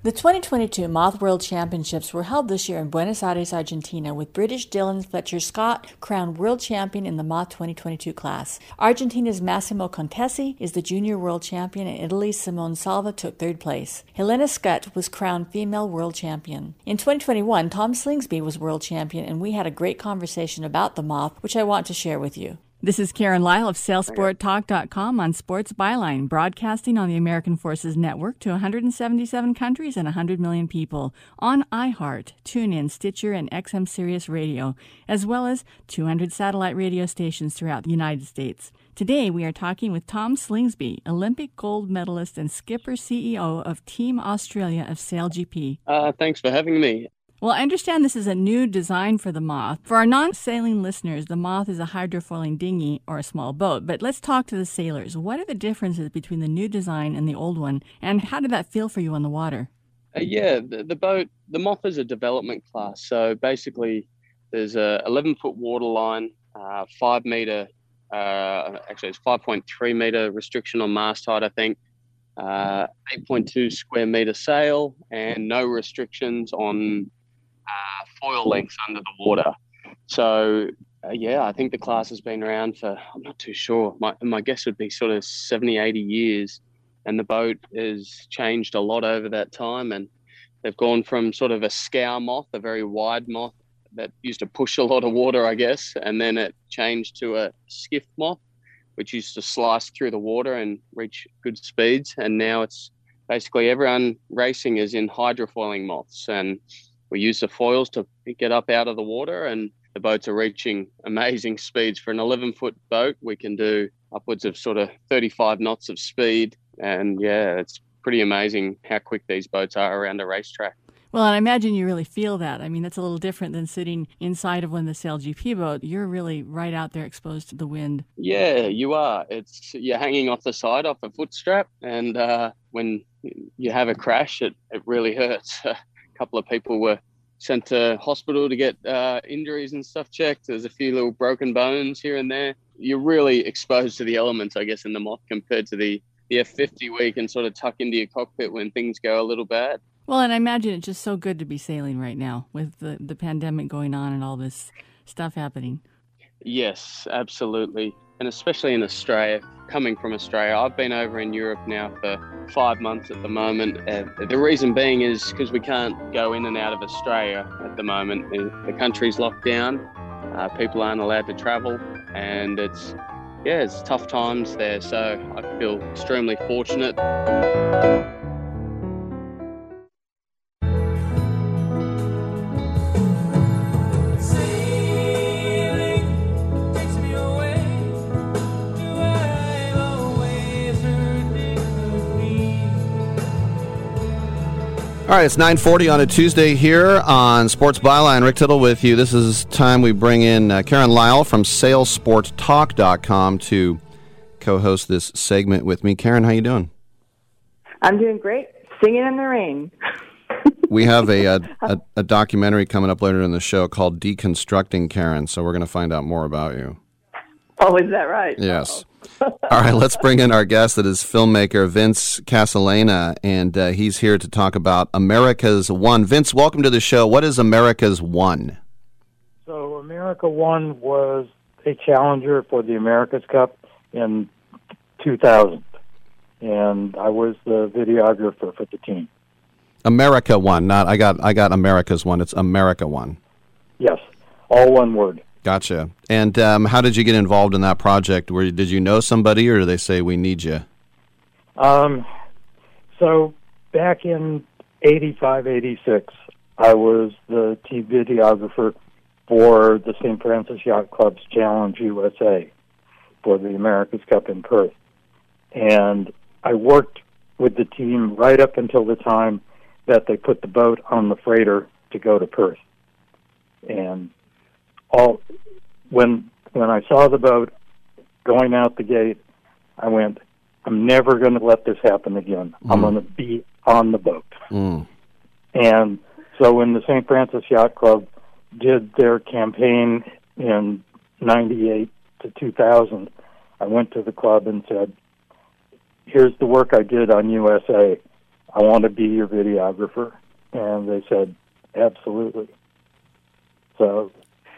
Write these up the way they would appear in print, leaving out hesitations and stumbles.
The 2022 Moth World Championships were held this year in Buenos Aires, Argentina, with British Dylan Fletcher Scott crowned world champion in the Moth 2022 class. Argentina's Massimo Contesi is the junior world champion, and Italy's Simone Salva took third place. Helena Skutt was crowned female world champion. In 2021, Tom Slingsby was world champion, and we had a great conversation about the Moth, which I want to share with you. This is Karen Lyle of SailSportTalk.com on Sports Byline, broadcasting on the American Forces Network to 177 countries and 100 million people, on iHeart, TuneIn, Stitcher, and XM Sirius Radio, as well as 200 satellite radio stations throughout the United States. Today, we are talking with Tom Slingsby, Olympic gold medalist and skipper CEO of Team Australia of SailGP. Thanks for having me. Well, I understand this is a new design for the Moth. For our non-sailing listeners, the Moth is a hydrofoiling dinghy or a small boat. But let's talk to the sailors. What are the differences between the new design and the old one? And how did that feel for you on the water? The boat, the Moth is a development class. So basically, there's a 11-foot water line, 5 meter, actually it's 5.3 meter restriction on mast height, I think. 8.2 square meter sail, and no restrictions on foil lengths under the water. So, I think the class has been around for, I'm not too sure. My guess would be sort of 70, 80 years. And the boat has changed a lot over that time. And they've gone from sort of a scow moth, a very wide moth that used to push a lot of water, I guess. And then it changed to a skiff moth, which used to slice through the water and reach good speeds. And now it's basically everyone racing is in hydrofoiling moths. And we use the foils to get up out of the water, and the boats are reaching amazing speeds. For an 11-foot boat, we can do upwards of sort of 35 knots of speed. And it's pretty amazing how quick these boats are around a racetrack. Well, and I imagine you really feel that. I mean, that's a little different than sitting inside of one of the SailGP boat. You're really right out there exposed to the wind. Yeah, you are. You're hanging off the side off a foot strap, and when you have a crash, it really hurts. A couple of people were sent to hospital to get injuries and stuff checked. There's a few little broken bones here and there. You're really exposed to the elements, I guess, in the Moth compared to the F-50, where you can sort of tuck into your cockpit when things go a little bad. Well, and I imagine it's just so good to be sailing right now with the pandemic going on and all this stuff happening. Yes, absolutely. And especially in Australia, coming from Australia, I've been over in Europe now for 5 months at the moment. The reason being is because we can't go in and out of Australia at the moment. The country's locked down, people aren't allowed to travel, and it's tough times there. So I feel extremely fortunate. All right, it's 9:40 on a Tuesday here on Sports Byline. Rick Tittle with you. This is time we bring in Karen Lyle from SailSportTalk.com to co-host this segment with me. Karen, how you doing? I'm doing great. Singing in the rain. We have a documentary coming up later in the show called Deconstructing Karen, so we're going to find out more about you. Oh, is that right? Yes. All right, let's bring in our guest that is filmmaker Vince Casalena, and he's here to talk about America's One. Vince, welcome to the show. What is America's One? So America One was a challenger for the America's Cup in 2000, and I was the videographer for the team. America One, not I got America's One. It's America One. Yes, all one word. Gotcha. And how did you get involved in that project? Did you know somebody, or did they say, we need you? So back in 85, 86, I was the team videographer for the St. Francis Yacht Club's Challenge USA for the America's Cup in Perth. And I worked with the team right up until the time that they put the boat on the freighter to go to Perth. And when I saw the boat going out the gate, I went, I'm never going to let this happen again. I'm going to be on the boat. And so when the St. Francis Yacht Club did their campaign in 98 to 2000, I went to the club and said, here's the work I did on USA. I want to be your videographer. And they said, absolutely. So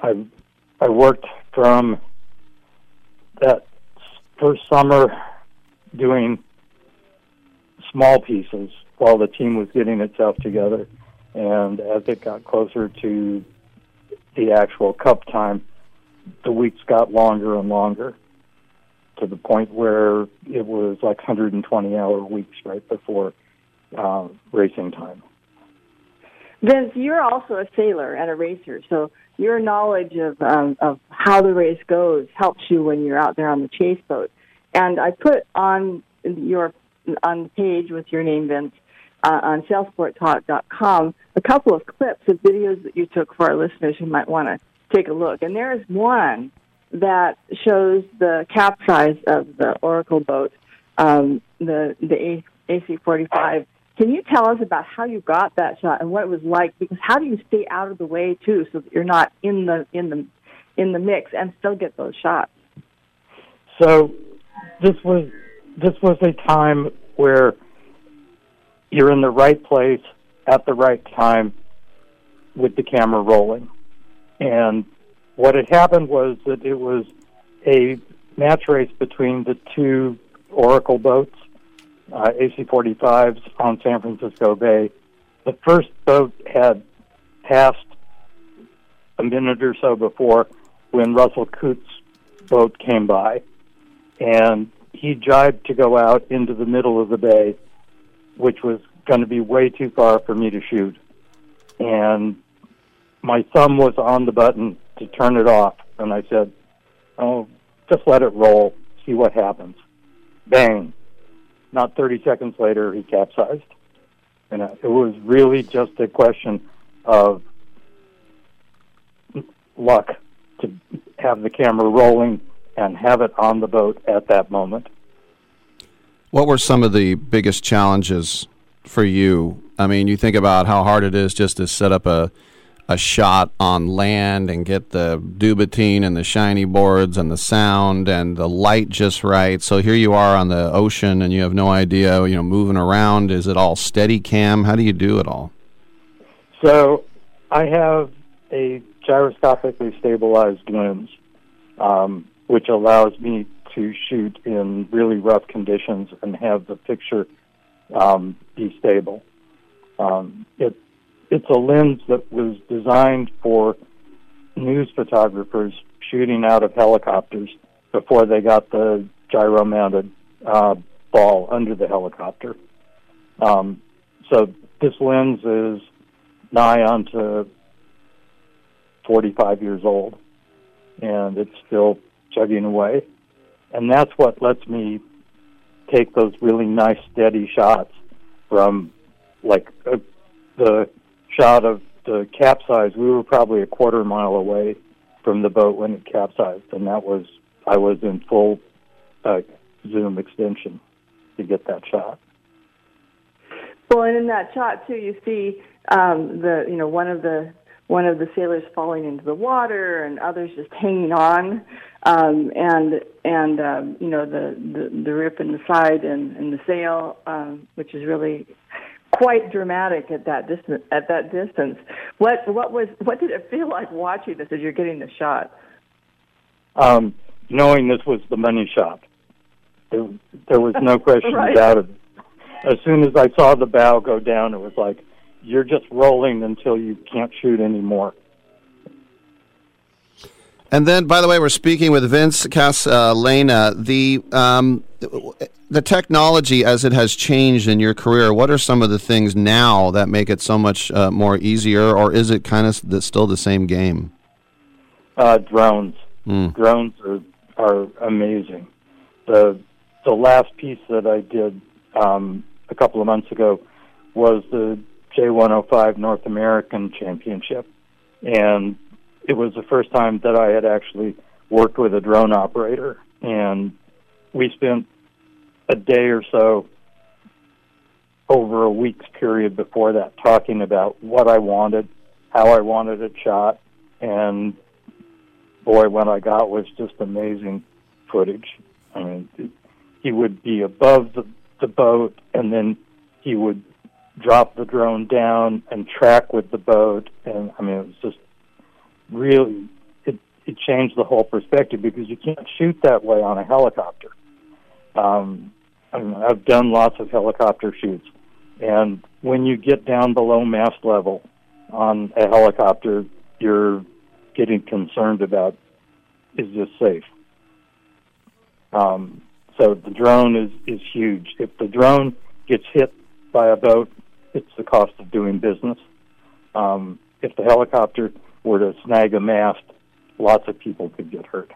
I worked from that first summer doing small pieces while the team was getting itself together. And as it got closer to the actual cup time, the weeks got longer and longer to the point where it was like 120-hour weeks right before racing time. Vince, you're also a sailor and a racer, so your knowledge of how the race goes helps you when you're out there on the chase boat. And I put on the page with your name, Vince, on sailsporttalk.com, a couple of clips of videos that you took for our listeners who might want to take a look. And there is one that shows the capsize of the Oracle boat, the AC-45. Can you tell us about how you got that shot and what it was like? Because how do you stay out of the way too, so that you're not in the mix and still get those shots? So this was a time where you're in the right place at the right time with the camera rolling. And what had happened was that it was a match race between the two Oracle boats, AC-45s on San Francisco Bay. The first boat had passed a minute or so before when Russell Coote's boat came by, and he jibed to go out into the middle of the bay, which was going to be way too far for me to shoot. And my thumb was on the button to turn it off, and I said, oh, just let it roll, see what happens. Bang. Not 30 seconds later, he capsized. And it was really just a question of luck to have the camera rolling and have it on the boat at that moment. What were some of the biggest challenges for you? I mean, you think about how hard it is just to set up a shot on land and get the duvetine and the shiny boards and the sound and the light just right. So here you are on the ocean and you have no idea, moving around. Is it all steady cam? How do you do it all? So I have a gyroscopically stabilized lens, which allows me to shoot in really rough conditions and have the picture be stable. It's a lens that was designed for news photographers shooting out of helicopters before they got the gyro-mounted ball under the helicopter. So this lens is nigh onto 45 years old, and it's still chugging away. And that's what lets me take those really nice, steady shots from, like, the shot of the capsize. We were probably a quarter mile away from the boat when it capsized, and I was in full zoom extension to get that shot. Well, and in that shot too, you see one of the sailors falling into the water, and others just hanging on, and the rip in the side and the sail, which is really quite dramatic at that distance. What did it feel like watching this as you're getting the shot? Knowing this was the money shot, there was no question right. about it. As soon as I saw the bow go down, it was like, you're just rolling until you can't shoot anymore. And then, by the way, we're speaking with Vince Casalena. The technology as it has changed in your career, what are some of the things now that make it so much more easier, or is it kind of still the same game? Drones. Drones are amazing. The last piece that I did a couple of months ago was the J105 North American Championship, and it was the first time that I had actually worked with a drone operator, and we spent a day or so over a week's period before that talking about what I wanted, how I wanted it shot, and boy, what I got was just amazing footage. I mean, he would be above the boat, and then he would drop the drone down and track with the boat. And I mean, it was just really, it changed the whole perspective, because you can't shoot that way on a helicopter. I mean, I've done lots of helicopter shoots, and when you get down below mast level on a helicopter, you're getting concerned about, is this safe? So the drone is huge. If the drone gets hit by a boat, it's the cost of doing business. If the helicopter were to snag a mast, lots of people could get hurt.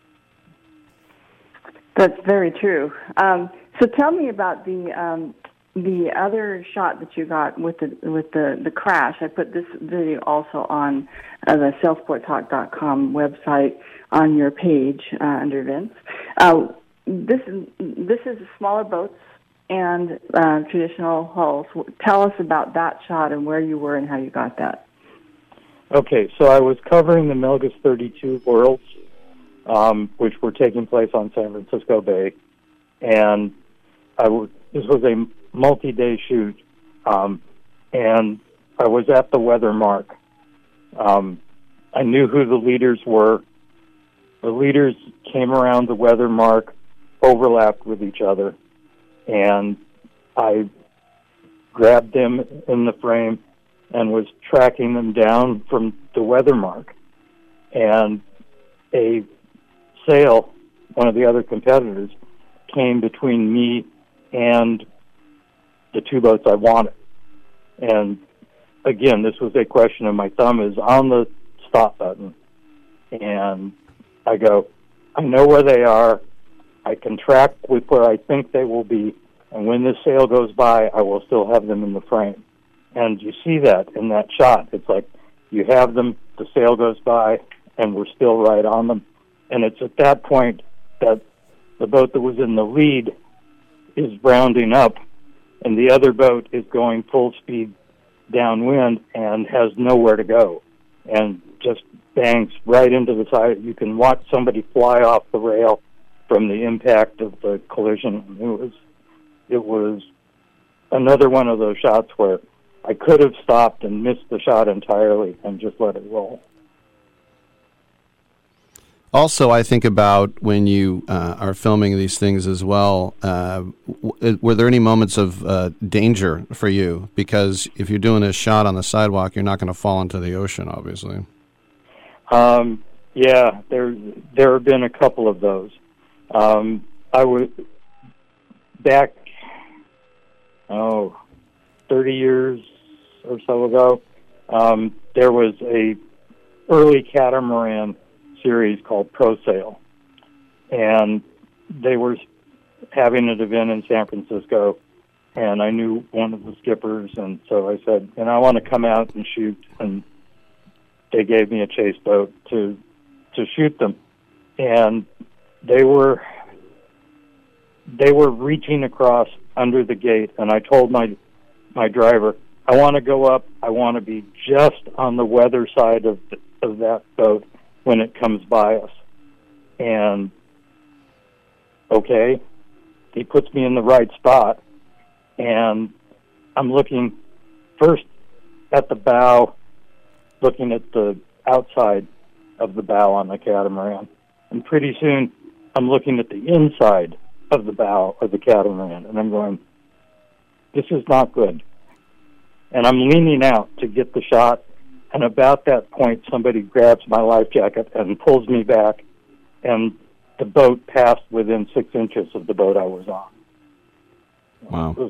That's very true. So tell me about the other shot that you got with the crash. I put this video also on the SailSportTalk.com website on your page under events. This is smaller boats and traditional hulls. Tell us about that shot and where you were and how you got that. Okay, so I was covering the Melges 32 Worlds, which were taking place on San Francisco Bay, and this was a multi-day shoot, and I was at the weather mark. I knew who the leaders were. The leaders came around the weather mark, overlapped with each other, and I grabbed them in the frame and was tracking them down from the weather mark. And a sail, one of the other competitors, came between me and the two boats I wanted. And again, this was a question of my thumb is on the stop button. And I go, I know where they are. I can track with where I think they will be. And when this sail goes by, I will still have them in the frame. And you see that in that shot. It's like you have them, the sail goes by, and we're still right on them. And it's at that point that the boat that was in the lead is rounding up, and the other boat is going full speed downwind and has nowhere to go, and just bangs right into the side. You can watch somebody fly off the rail from the impact of the collision. It was another one of those shots where I could have stopped and missed the shot entirely and just let it roll. Also, I think about when you are filming these things as well, were there any moments of danger for you? Because if you're doing a shot on the sidewalk, you're not going to fall into the ocean, obviously. Yeah, there have been a couple of those. I was back, 30 years or so ago, there was a early catamaran series called Pro Sail, and they were having an event in San Francisco, and I knew one of the skippers, and so I said, and I want to come out and shoot, and they gave me a chase boat to shoot them, and they were reaching across under the gate, and I told my driver, I want to go up, I want to be just on the weather side of that boat when it comes by us. And okay, he puts me in the right spot, and I'm looking first at the bow, looking at the outside of the bow on the catamaran, and pretty soon I'm looking at the inside of the bow of the catamaran, and I'm going, this is not good. And I'm leaning out to get the shot, and about that point, somebody grabs my life jacket and pulls me back, and the boat passed within 6 inches of the boat I was on. Wow.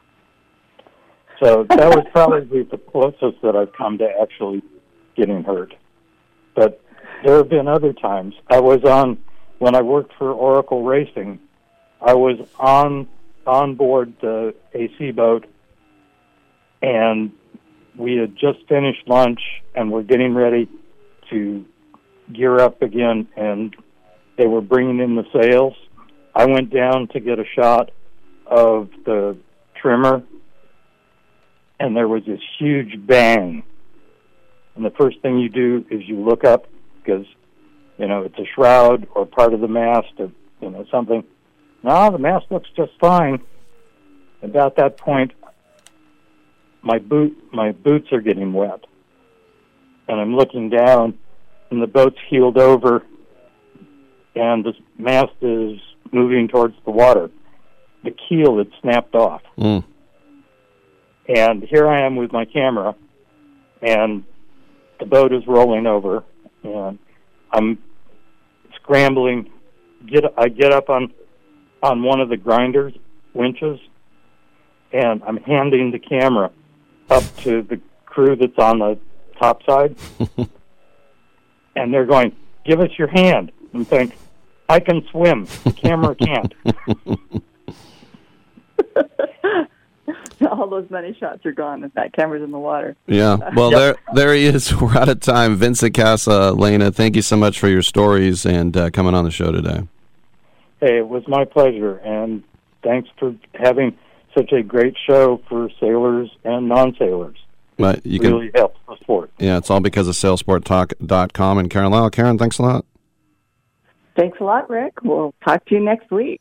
So that was probably the closest that I've come to actually getting hurt. But there have been other times. When I worked for Oracle Racing, I was on board the AC boat, and we had just finished lunch, and we're getting ready to gear up again, and they were bringing in the sails. I went down to get a shot of the trimmer, and there was this huge bang. And the first thing you do is you look up, because, it's a shroud or part of the mast or, something. No, the mast looks just fine. About that point, my boots are getting wet. And I'm looking down, and the boat's heeled over, and the mast is moving towards the water. The keel had snapped off. Mm. And here I am with my camera, and the boat is rolling over, and I'm scrambling. I get up on one of the grinders, winches, and I'm handing the camera up to the crew that's on the top side. And they're going, "Give us your hand." And think, I can swim. The camera can't. All those money shots are gone if that camera's in the water. Yeah. Well, Yep. there he is. We're out of time. Vincent Casa, Lena, thank you so much for your stories and coming on the show today. Hey, it was my pleasure, and thanks for having such a great show for sailors and non-sailors. But you Really helps the sport. Yeah, it's all because of SailSportTalk.com and Karen Lyle. Karen, thanks a lot. Thanks a lot, Rick. We'll talk to you next week.